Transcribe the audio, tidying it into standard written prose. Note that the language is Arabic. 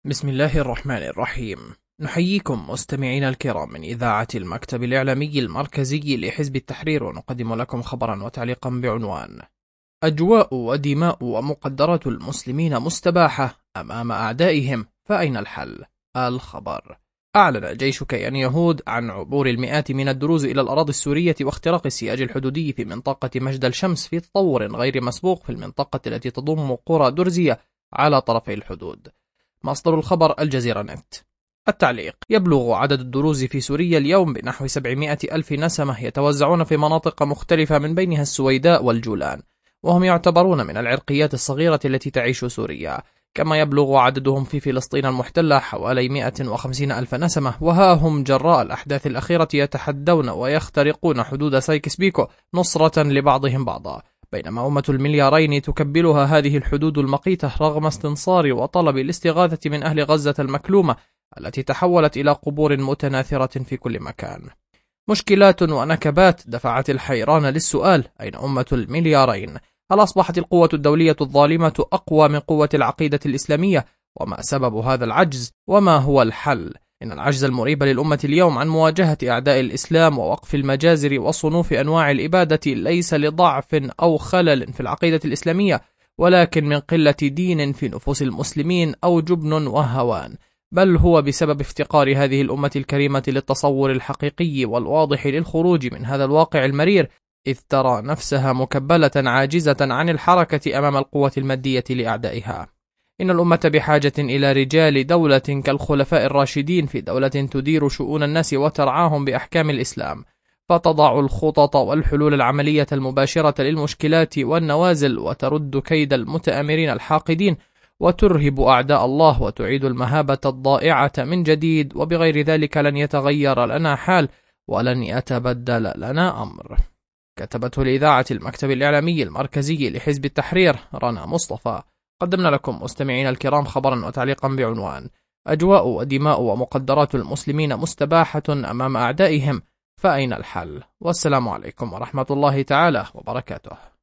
بسم الله الرحمن الرحيم. نحييكم مستمعينا الكرام من إذاعة المكتب الإعلامي المركزي لحزب التحرير، ونقدم لكم خبرا وتعليقا بعنوان: أجواء ودماء ومقدرات المسلمين مستباحة أمام أعدائهم، فأين الحل؟ الخبر: أعلن جيش كيان يهود عن عبور المئات من الدروز إلى الأراضي السورية واختراق السياج الحدودي في منطقة مجد الشمس في تطور غير مسبوق في المنطقة التي تضم قرى درزية على طرفي الحدود. مصدر الخبر الجزيرة نت. التعليق: يبلغ عدد الدروز في سوريا اليوم بنحو 700 ألف نسمة يتوزعون في مناطق مختلفة من بينها السويداء والجولان، وهم يعتبرون من العرقيات الصغيرة التي تعيش سوريا. كما يبلغ عددهم في فلسطين المحتلة حوالي 150 ألف نسمة، وها هم جراء الأحداث الأخيرة يتحدون ويخترقون حدود سايكس بيكو نصرة لبعضهم بعضا، بينما أمة المليارين تكبلها هذه الحدود المقيتة رغم استنصار وطلب الاستغاثة من أهل غزة المكلومة التي تحولت إلى قبور متناثرة في كل مكان. مشكلات ونكبات دفعت الحيران للسؤال: أين أمة المليارين؟ هل أصبحت القوة الدولية الظالمة أقوى من قوة العقيدة الإسلامية؟ وما سبب هذا العجز؟ وما هو الحل؟ إن العجز المريب للأمة اليوم عن مواجهة أعداء الإسلام ووقف المجازر وصنوف أنواع الإبادة ليس لضعف أو خلل في العقيدة الإسلامية، ولكن من قلة دين في نفوس المسلمين أو جبن وهوان، بل هو بسبب افتقار هذه الأمة الكريمة للتصور الحقيقي والواضح للخروج من هذا الواقع المرير، إذ ترى نفسها مكبلة عاجزة عن الحركة أمام القوة المادية لأعدائها. إن الأمة بحاجة إلى رجال دولة كالخلفاء الراشدين، في دولة تدير شؤون الناس وترعاهم بأحكام الإسلام، فتضع الخطط والحلول العملية المباشرة للمشكلات والنوازل، وترد كيد المتآمرين الحاقدين، وترهب أعداء الله، وتعيد المهابة الضائعة من جديد، وبغير ذلك لن يتغير لنا حال ولن يتبدل لنا أمر. كتبته لإذاعة المكتب الإعلامي المركزي لحزب التحرير رنا مصطفى. قدمنا لكم مستمعين الكرام خبرا وتعليقا بعنوان: أجواء ودماء ومقدرات المسلمين مستباحة أمام أعدائهم، فأين الحل؟ والسلام عليكم ورحمة الله تعالى وبركاته.